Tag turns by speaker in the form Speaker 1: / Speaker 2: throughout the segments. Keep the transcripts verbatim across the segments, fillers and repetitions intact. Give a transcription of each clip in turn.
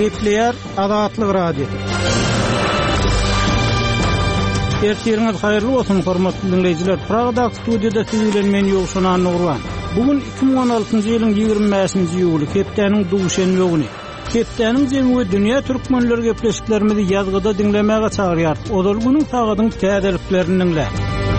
Speaker 1: Gepleýär Azatlyk radio. Ertirňiz haýyrly bolsun hormatly dinleýijiler. Pragda studiýada sizilen men ýogşunan Nurwan. Bugun iki bin on altyncy ýylyň ýygrimi beşinji ýuly, Kepdäniň duguşenme güni. Kepdäniň jemgy dünýä türkmenleri gepleşiklerimizi ýazgyda dinlemäge çagyrýar. Odal güniň tagadyň täzeliklerini dinlä.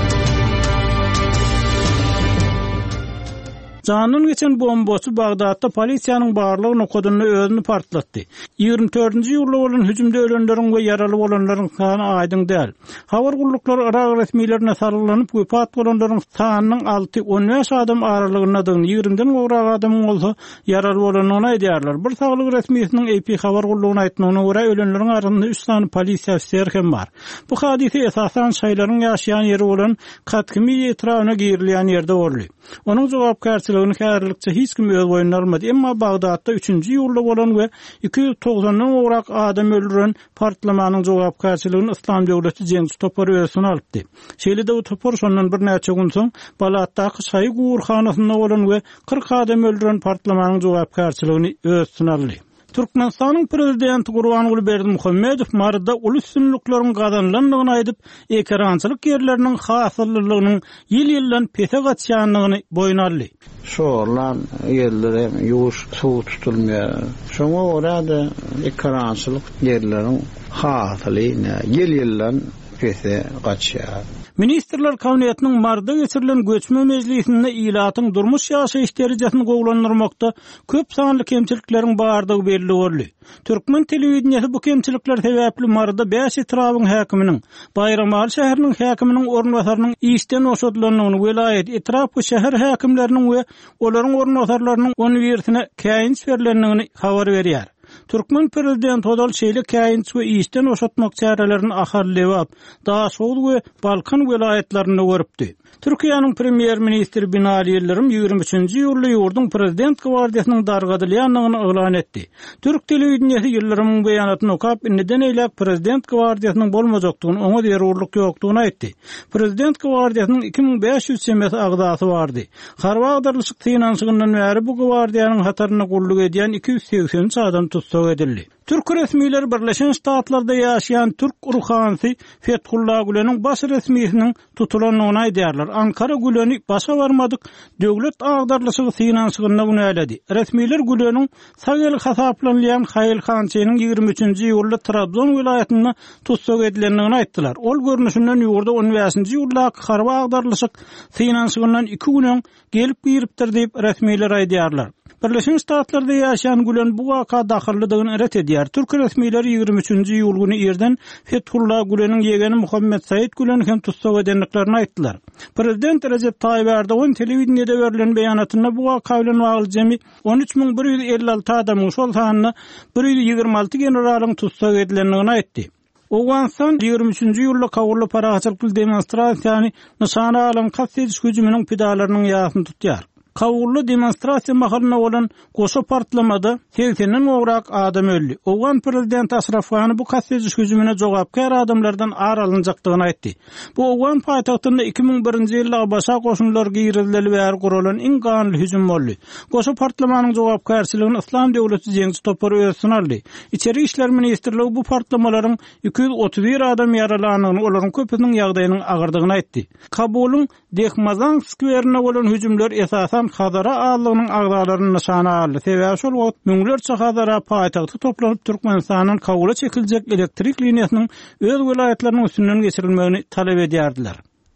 Speaker 1: Canın geçen bombosu Bagdatda polisiýanyň barlygyny koduny özüni partlatdy. ýygrimi dördünji ýylda bolan hüjümde ölenleriň we ýaraly bolanlaryň sany aýdyň däl. Habar gullukları Irak resmiýetlerine sarylanyp wepat bolanlaryň sanynyň alty on beş adam aralygynadyň ýygriminden gowrak adamyň bolsa ýaraly bolanyny aýdýarlar. Bir saglyk resmiýetiniň A P habar gullugyna aýtmagyna görä ölenleriň arasynda üç sany polisiýa ofiseri hem bar. Bu hadise esasan şaýlaryň ýaşaýan ýeri bolan Katkymy etrawyna girilýän ýerde boldy. Onuň jogapkärçiligini kärlikçe hiç kim öz boýuna almady. Emma Bagdatda üçünji ýylda bolan we iki ýüz togsandan gowrak adam öldüren partlamanyň jogapkärçiligini Islam döwleti jeňsi topary ösüne alypdy. Şeýle-de bu topar şondan bir näçe gün soň Balatdaky Şaý gowurhanasynda bolan we kırk adam öldüren partlamanyň jogapkärçiligini ösüne aldy. Türkmenistanyň prezidenti Gurbanuly Berdimuhammedow marda ulus sünnülikleriň gazanlandygyny aýdyp, ekrançylyk ýerleriniň hasyllygynyň ýyl-ýyldan pete gatýanlygyny boýuna aldy.
Speaker 2: Şoğlan yerlere yuş suw tutulmaýar. Şoňa görä de ekrançylyk ýerleriň hasylyny ýyl-ýyldan pete gatýar.
Speaker 1: Ministrler Kabinetiniň marda geçirilen göçme meclisinde ilatyň durmuş ýaşaýyş derejesini gowlandyrmakda köp sanly kemçilikleriň bardygy belli boldy. Türkmen telewizionyasy bu kemçilikler sebäpli marda beş etrawyň häkiminiň, Bayramaly şäheriniň häkiminiň ornwasarynyň işden oşadylanyny, welayet etrapy şäher häkimleriniň we olaryň ornwasarlarynyň uniwersitine käýinç berilendigini habar berýär. Türkmen prezident Odal şeýle käýinç we işden oşatmak çärelerini aharlewap, daha Soğul we Balkan welayetlerini görüpdi. Türkiýanyň premier ministri Binali Ýyldyrym ýygrimi üçinji ýylda ýurdun prezident gwardiýasynyň dargadylýanlygyny eglan etdi. Türk telewizionyasy Ýyldyrymyň beýanatyny okap, neden eýlek prezident gwardiýasynyň bolmajagdygyny, oňa derurlyk ýokdugyny aýtdy. Prezident gwardiýasynyň iki bin beş ýüz çemesi agdasy bardy. Harwa agdarlyşyk finansiýandan bäri bu gwardiýanyň hataryna gulluk edýän iki yüz seksen üç adam tutsak edildi. Türk resmiýetleri Birleşen Ştatlarda ýaşaýan Türk urhanysy Fethullah Gülen'iň baş resmiýetiniň tutulanyny aýdýarlar. Ankara Gülen'i başa barmadyk döwlet agdarlyşygy finansiýanyna günäledi. Resmiýetler Gülen'iň sagely hasaplanýan Haýyl Hançynyň ýygrimi üçinji ýylda Trabzon welaýatyna tutsak edilendigini aýtdylar. Ol görnüşinden ýurda on beşinji ýylda harwa agdarlyşyk finansiýandan iki günen gelip giripdir diýip resmiýetler aýdýarlar. Birleşen Ştatlarda ýaşaýan Gülen bu waka dahyllydygyny ret edýär. Türk resmiýetleri ýygrimi üçinji ýyl güni ýerden Fethullah Gülen'iň ýegeni Muhammed Said Gülen'i hem tutsak edenliklerini aýtdylar. Prezident Recep Tayyip Erdoğan telewizionyada berilen beýanatyna bu waka bilen bagly jemi on üç bin bir ýüz elli alty adamyň şol sanyny bir ýüz ýygrimi alty generalyň tutsak edilendigini aýtdy. Owgansan ýygrimi üçinji ýylda kawurly paraçylyk demonstrasiýany nyşana alan gazetçi hüjüminiň pidalarynyň ýasyny tutýar. Kawurly demonstrasiýa mahalyna bolan goşa partlamada seksenden gowrak adam öldü. Owgan prezident Ashraf Ghani bu gazetçi hüjümine jogapkär adamlardan aralynjakdygyny aýtdy. Bu Owgan paýtagtynda iki bin birinji ýylda başa goşunlar giýirildi we her guralan iň ganly hüjüm boldy. Goşa partlamanyň jogapkärçiligini Islam döwleti jeňsi topary ösüne aldy. İçeri işler ministrligi bu partlamalaryň iki yüz otuz bir adam ýaralanyny, olaryň köpüniň ýagdaýynyň agyrdygyny aýtdy. Kabulyň Dehmazan skwerine bolan hüjümler esasan Hazara ağalygynyň agdalaryny nyşana aldy. Sebäbi şol wagt müňlerçe Hazara paýtagty toplanyp Türkmenistanyň kawula çekiljek elektrik liniýasynyň öz welaýetleriniň üstünden geçirilmegini talep edýärdiler.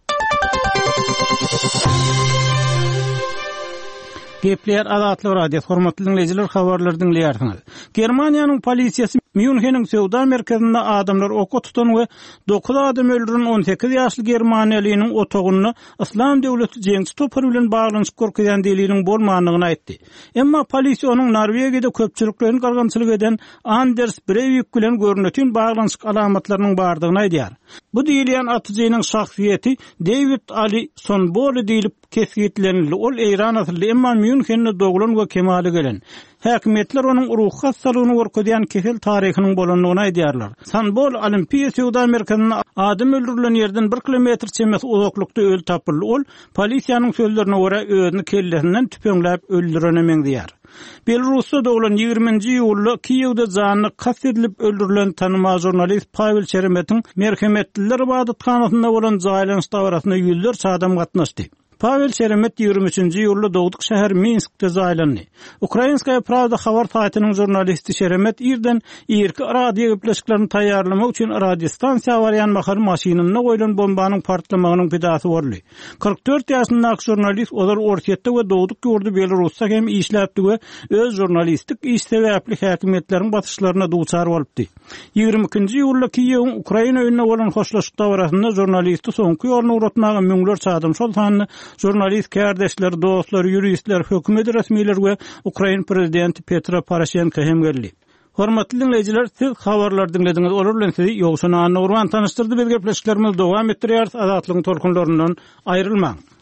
Speaker 1: Gepleýär Azatlyk radio hormatly dinleýijiler, habarlary dinleýärsiňiz. Germaniýanyň polisiýasy Münheniň sowda merkezinde adamlar oka tutan we dokuz adam öldüren on sekiz ýaşly Germaniýalynyň otogyny Islam döwleti jeňsi topary bilen baglanyşyp görkezýän deliliň bolmanyny aýtdy. Emma polisiýa onuň Norwegiýada köpçüliklerini gargançylyk eden Anders Breivik bilen görnetýän baglanyşyk alamatlarynyň bardygyny aýdýar. Bu diýilýän atyjynyň şahsiýeti David Ali Sonbol diýilip kesgitlenildi. Ol Eýran asylly, emma Münhende doglan we kemaly gelen. Häkimetler onuň ruh hastalygyny görkezýän kesel taryhynyň bolanlygyny aýdýarlar. Sanbol Olimpiýa Sowda Merkezinden adam öldürilen ýerden bir kilometr çemes uzaklykda öl tapyldy. Ol polisiýanyň sözlerine görä özüni kellesinden tüpeňläp öldürenemeň diýär. Belarusda doğulan ýygrimiňji ýulda Kiýewde zanyny kast edilip öldürilen tanymaz jurnalist Pavel Şeremet'iň merhametliler ibadathanasynda bolan zaýlanyş dawrasyna ýüzlerçe adam gatnaşdy. Pavel Şeremet ýygrimi üçinji ýylda dowduq şäher Minskde zaýlandy. Ukrainskaya Pravda habar saýtynyň jurnalisti Şeremet ýerden ýerki radio gepleşiklerini taýýarlamak üçin radio stansiýa barýan mahar maşynyna goýulan bombanyň partlamagynyň pidasy boldy. kırk dört ýaşyndaky jurnalist olar ortiýetde we dowduq ýurdu Belarusda hem işläpdi we öz jurnalistik iş sebäpli häkimetleriň batyşlaryna duçar bolupdy. ýygrimi ikinji ýylda Kiýewiň Ukraina öňüne bolan hoşlaşyk dawrasyna jurnalisti soňky ýoluna uratmagy müňlerçe adam şol sanyny jurnalist kardeşler, dostlar, juristler, hökümet resmiler we Ukraina prezidenti Petro Poroshenko hem geldi. Hormatly dinleyijiler, siz habarlar dinlediňiz. Olar bilen sizi ýogşuna Nurwan tanıştyrdy. Biz gepleşiklerimiz dowam etdirýär. Azatlygyň tolkunlaryndan aýrylmaň.